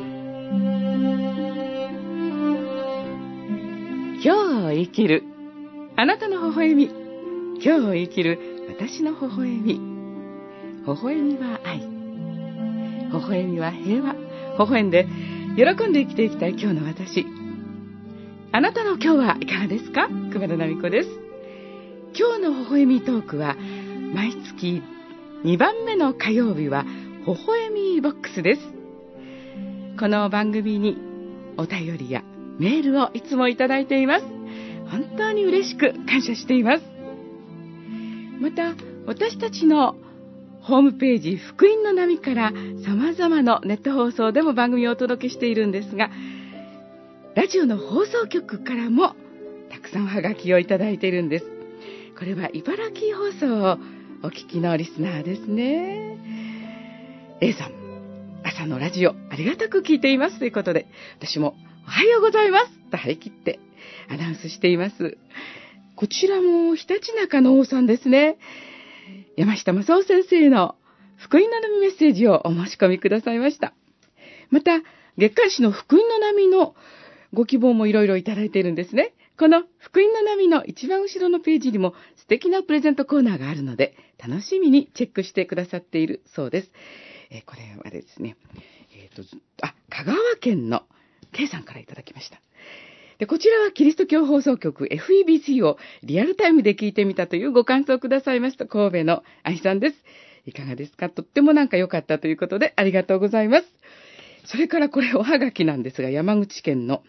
今日を生きるあなたの微笑み、今日を生きる私の微笑み。微笑みは愛、微笑みは平和。微笑んで喜んで生きていきたい今日の私。あなたの今日はいかがですか？熊田奈美子です。今日の微笑みトークは毎月2番目の火曜日は微笑みボックスです。この番組にお便りやメールをいつもいただいています。本当に嬉しく感謝しています。また私たちのホームページ福音の波から様々なネット放送でも番組をお届けしているんですが、ラジオの放送局からもたくさんおはがきをいただいているんです。これは茨城放送をお聞きのリスナーですね。A さん、朝のラジオありがたく聞いていますということで、私もおはようございますと張り切ってアナウンスしています。こちらもひたちなかの王さんですね。山下正夫先生の福音の波メッセージをお申し込みくださいました。また月刊誌の福音の波のご希望もいろいろいただいているんですね。この福音の波の一番後ろのページにも素敵なプレゼントコーナーがあるので、楽しみにチェックしてくださっているそうです。これはですね、香川県の K さんからいただきました。で、こちらはキリスト教放送局 FEBC をリアルタイムで聞いてみたというご感想をくださいました。神戸の愛さんです。いかがですか？とっても良かったということでありがとうございます。それからこれおはがきなんですが、山口県の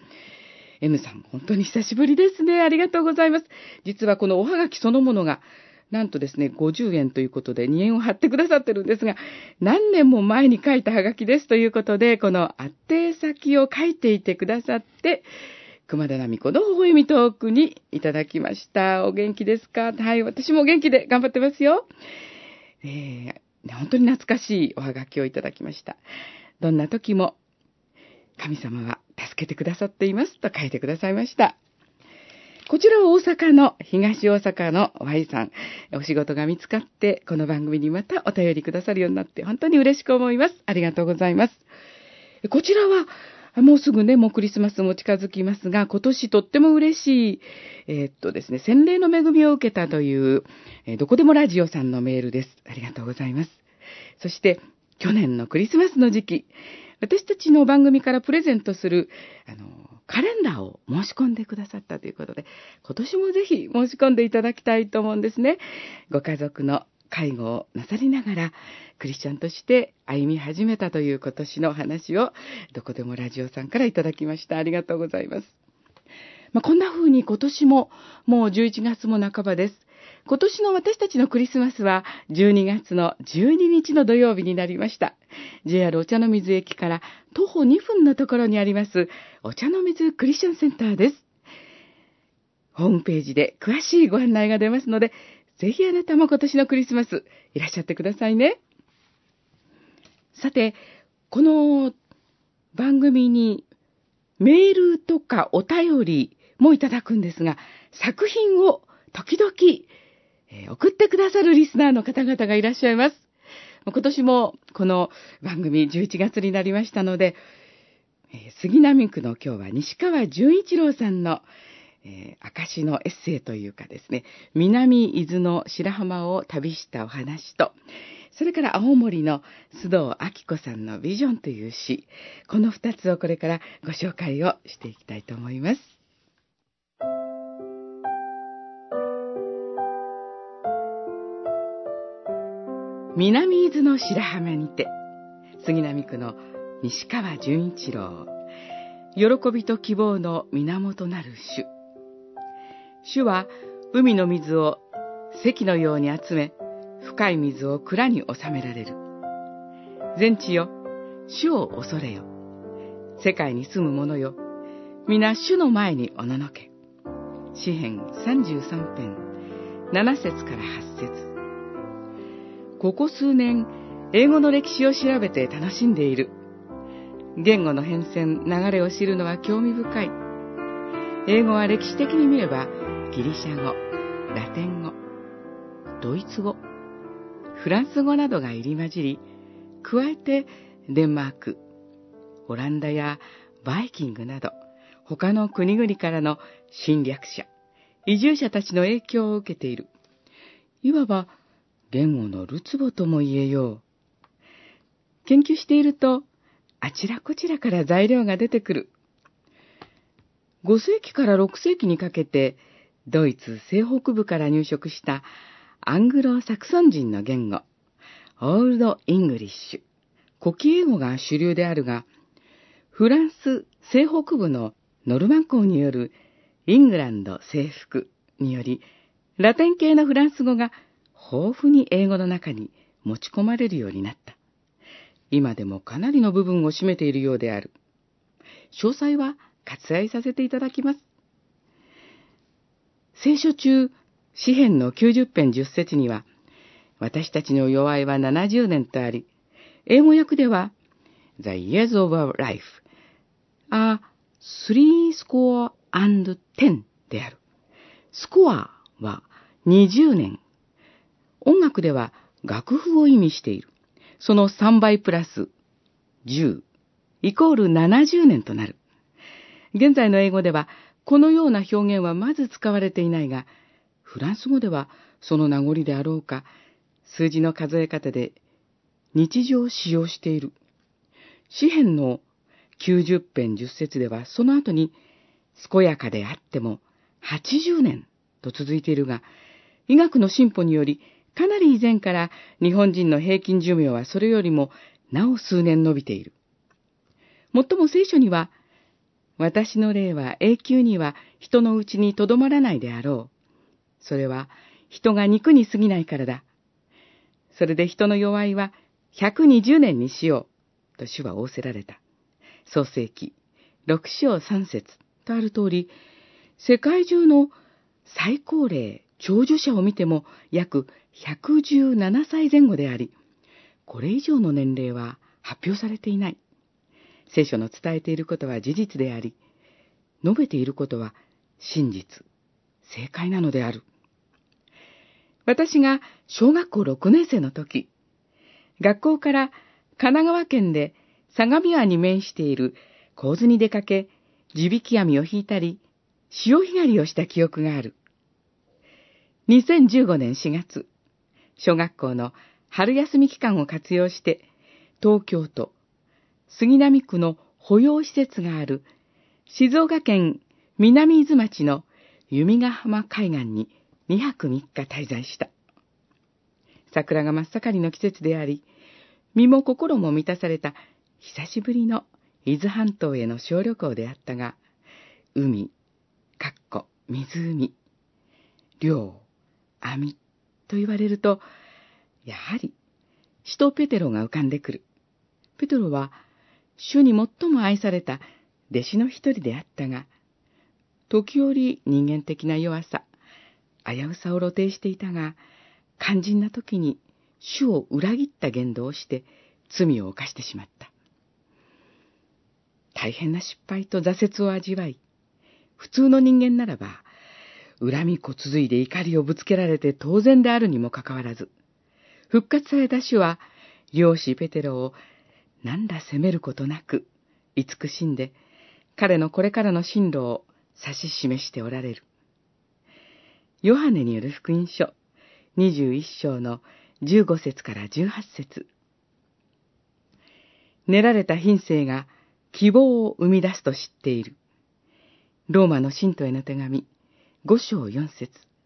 M さん、本当に久しぶりですね。ありがとうございます。実はこのおはがきそのものがなんとですね、50円ということで2円を貼ってくださってるんですが、何年も前に書いたはがきですということで、この宛先を書いていてくださって、熊田奈美子の微笑みトークにいただきました。お元気ですか？はい、私も元気で頑張ってますよ。本当に懐かしいおはがきをいただきました。どんな時も神様は助けてくださっていますと書いてくださいました。こちらは東大阪の Y さん、お仕事が見つかってこの番組にまたお便りくださるようになって本当に嬉しく思います。ありがとうございます。こちらはもうすぐね、もうクリスマスも近づきますが、今年とっても嬉しい、ですね、洗礼の恵みを受けたという、どこでもラジオさんのメールです。ありがとうございます。そして、去年のクリスマスの時期、私たちの番組からプレゼントする、カレンダーを申し込んでくださったということで、今年もぜひ申し込んでいただきたいと思うんですね。ご家族の介護をなさりながらクリスチャンとして歩み始めたという今年のお話をどこでもラジオさんからいただきました。ありがとうございます。こんな風に今年ももう11月も半ばです。今年の私たちのクリスマスは12月の12日の土曜日になりました。JR お茶の水駅から徒歩2分のところにありますお茶の水クリスチャンセンターです。ホームページで詳しいご案内が出ますので、ぜひあなたも今年のクリスマスいらっしゃってくださいね。さて、この番組にメールとかお便りもいただくんですが、作品を時々、送ってくださるリスナーの方々がいらっしゃいます。今年もこの番組11月になりましたので、杉並区の今日は西川純一郎さんの証のエッセイというかですね、南伊豆の白浜を旅したお話と、それから青森の須藤明子さんのビジョンという詩、この2つをこれからご紹介をしていきたいと思います。南伊豆の白浜にて、杉並区の西川純一郎、喜びと希望の源なる主。主は海の水を堰のように集め、深い水を蔵に収められる。全地よ、主を恐れよ。世界に住む者よ、皆主の前におののけ。詩編33編、7節から8節。ここ数年、英語の歴史を調べて楽しんでいる。言語の変遷、流れを知るのは興味深い。英語は歴史的に見れば、ギリシャ語、ラテン語、ドイツ語、フランス語などが入り混じり、加えてデンマーク、 オランダやバイキングなど、他の国々からの侵略者、移住者たちの影響を受けている。いわば、言語のるつぼとも言えよう。研究していると、あちらこちらから材料が出てくる。5世紀から6世紀にかけて、ドイツ西北部から入植したアングロサクソン人の言語、オールド・イングリッシュ、古希英語が主流であるが、フランス西北部のノルマン公によるイングランド征服により、ラテン系のフランス語が豊富に英語の中に持ち込まれるようになった。今でもかなりの部分を占めているようである。詳細は割愛させていただきます。聖書中、詩編の90編10節には、私たちの齢いは70年とあり、英語訳では、The years of our life are 70である。スコアは20年。音楽では楽譜を意味している。その3倍プラス10イコール70年となる。現在の英語ではこのような表現はまず使われていないが、フランス語ではその名残であろうか、数字の数え方で日常使用している。詩編の90編10節ではその後に健やかであっても80年と続いているが、医学の進歩によりかなり以前から日本人の平均寿命はそれよりもなお数年伸びている。もっとも聖書には、私の霊は永久には人のうちにとどまらないであろう。それは人が肉に過ぎないからだ。それで人の齢いは120年にしよう。と主は仰せられた。創世記6章3節とある通り、世界中の最高齢長寿者を見ても約117歳前後であり、これ以上の年齢は発表されていない。聖書の伝えていることは事実であり、述べていることは真実、正解なのである。私が小学校6年生の時、学校から神奈川県で相模湾に面している河津に出かけ、地引き網を引いたり、潮干狩りをした記憶がある。2015年4月、小学校の春休み期間を活用して、東京都杉並区の保養施設がある静岡県南伊豆町の弓ヶ浜海岸に2泊3日滞在した。桜が真っ盛りの季節であり、身も心も満たされた久しぶりの伊豆半島への小旅行であったが、海、湖、漁、網と言われると、やはり使徒ペテロが浮かんでくる。ペテロは主に最も愛された弟子の一人であったが、時折人間的な弱さ、危うさを露呈していたが、肝心な時に主を裏切った言動をして罪を犯してしまった。大変な失敗と挫折を味わい、普通の人間ならば、恨みこつづいで怒りをぶつけられて当然であるにもかかわらず、復活された主は、漁師ペテロを何ら責めることなく、慈しんで、彼のこれからの進路を指し示しておられる。ヨハネによる福音書、21章の15節から18節。練られた品性が希望を生み出すと知っている。ローマの信徒への手紙、5章4節。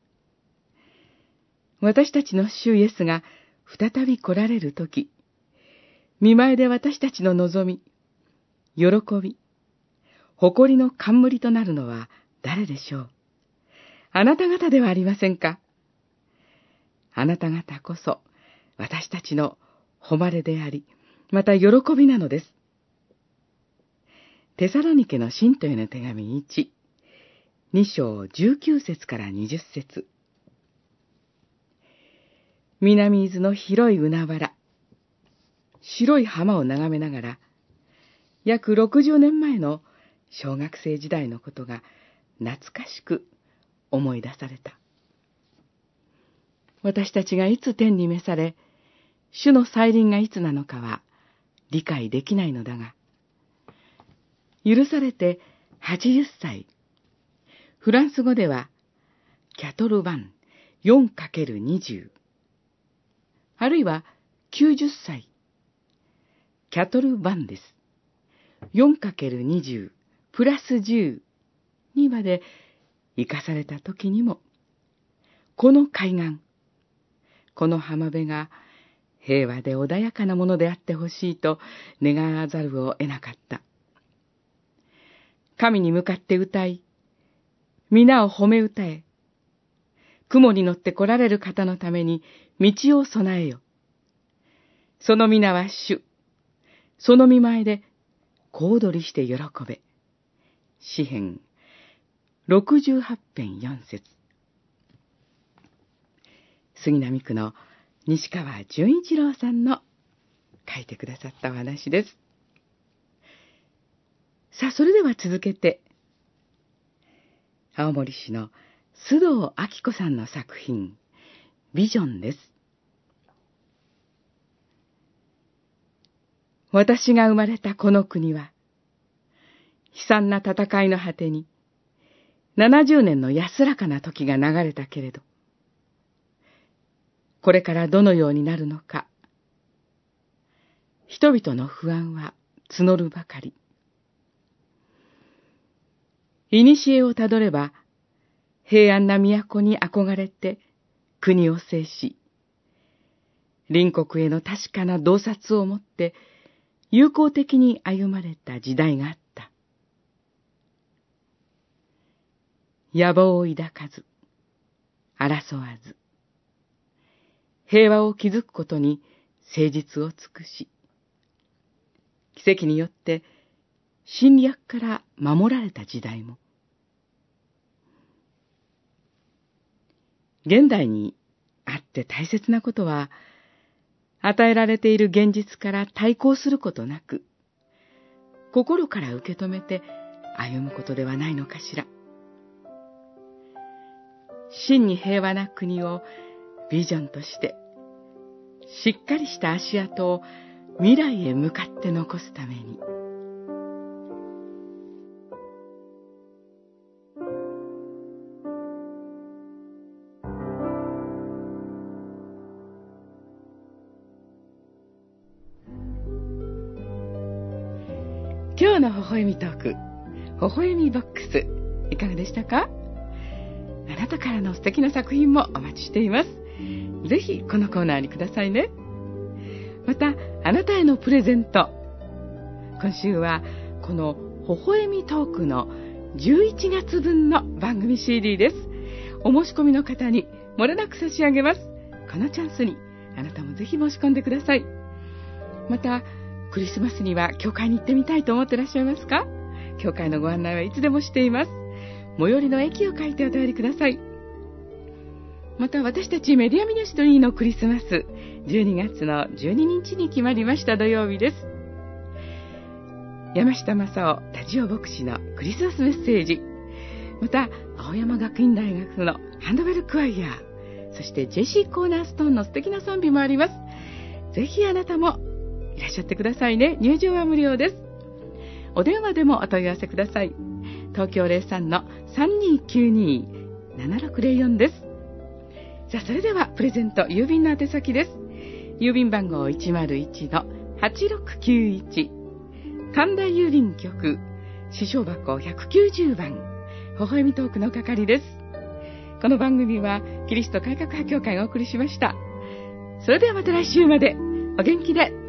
私たちの主イエスが再び来られるとき、見前で私たちの望み、喜び、誇りの冠となるのは誰でしょう。あなた方ではありませんか。あなた方こそ私たちの誉れであり、また喜びなのです。テサロニケの信徒への手紙1、2章19節から20節。南伊豆の広い海原、白い浜を眺めながら、約60年前の小学生時代のことが懐かしく思い出された。私たちがいつ天に召され、主の再臨がいつなのかは理解できないのだが、 許されて80歳。フランス語では、キャトルバン 4×20。あるいは90歳。キャトルバンです。4×20 プラス10にまで生かされた時にも、この海岸、この浜辺が平和で穏やかなものであってほしいと願わざるを得なかった。神に向かって歌い、皆を褒め歌え。雲に乗って来られる方のために道を備えよ。その皆は主。その見前で小躍りして喜べ。詩編68編4節。杉並区の西川純一郎さんの書いてくださったお話です。さあ、それでは続けて、青森市の須藤明子さんの作品、ビジョンです。私が生まれたこの国は、悲惨な戦いの果てに、70年の安らかな時が流れたけれど、これからどのようになるのか、人々の不安は募るばかり。古をたどれば、平安な都に憧れて国を制し、隣国への確かな洞察をもって友好的に歩まれた時代があった。野望を抱かず、争わず、平和を築くことに誠実を尽くし、奇跡によって侵略から守られた時代も、現代にあって大切なことは、与えられている現実から対抗することなく、心から受け止めて歩むことではないのかしら。真に平和な国をビジョンとして、しっかりした足跡を未来へ向かって残すために。今日の微笑みトーク、微笑みボックス、いかがでしたか？あなたからの素敵な作品もお待ちしています。ぜひこのコーナーにくださいね。また、あなたへのプレゼント。今週はこの微笑みトークの11月分の番組 CD です。お申し込みの方に漏れなく差し上げます。このチャンスにあなたもぜひ申し込んでください。また、クリスマスには教会に行ってみたいと思ってらっしゃいますか？教会のご案内はいつでもしています。最寄りの駅を書いてお便りください。また、私たちメディアミニストリーのクリスマス、12月の12日に決まりました土曜日です。山下正夫ラジオ牧師のクリスマスメッセージ、また青山学院大学のハンドベルクワイヤー、そしてジェシー・コーナーストーンの素敵な賛美もあります。ぜひあなたもいらっしゃってくださいね。入場は無料です。お電話でもお問い合わせください。東京 03-3292-7604 です。さあ、それではプレゼント郵便の宛先です。郵便番号 101-8691 神田郵便局支所箱190番、微笑みトークの係です。この番組はキリスト改革派協会がお送りしました。それではまた来週までお元気で。